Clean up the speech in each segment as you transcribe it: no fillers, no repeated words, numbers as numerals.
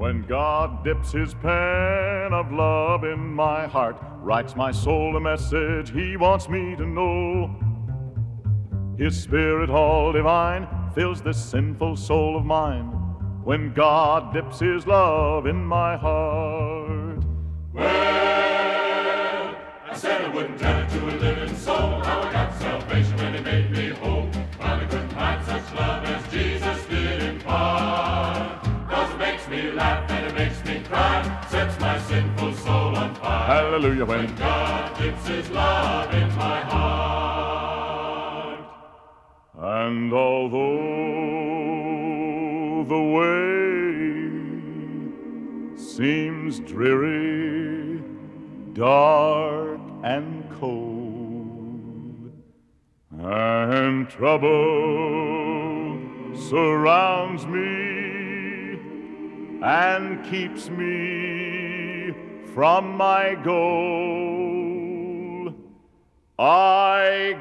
When God dips his pen of love in my heart, writes my soul a message he wants me to know. His spirit all divine fills this sinful soul of mine. When God dips his love in my heart. Well, I said I wouldn't tell it to a living soul, how I got salvation when he made me whole. While I couldn't hide such love as Jesus did impart. 'Cause it makes me laugh and it makes me cry, sets my sinful soul on fire. Hallelujah. When God dips his love in my heart. And although the way seems dreary, dark and cold, and trouble surrounds me and keeps me from my goal, I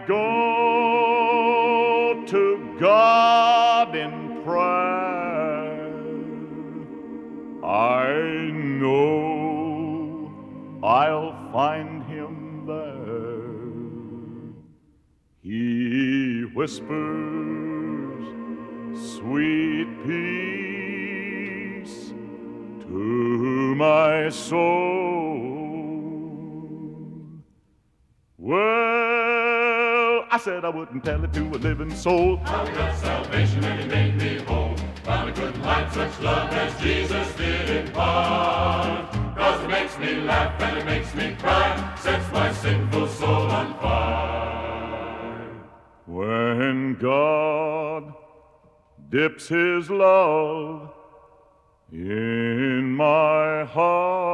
go to God in prayer. I know I'll find him there. He whispers sweet peace to my soul. Well, I said I wouldn't tell it to a living soul. How I got salvation and he made me whole. While I couldn't hide such love as Jesus did impart. 'Cause it makes me laugh and it makes me cry, sets my sinful soul on fire. When God dips his love in my heart.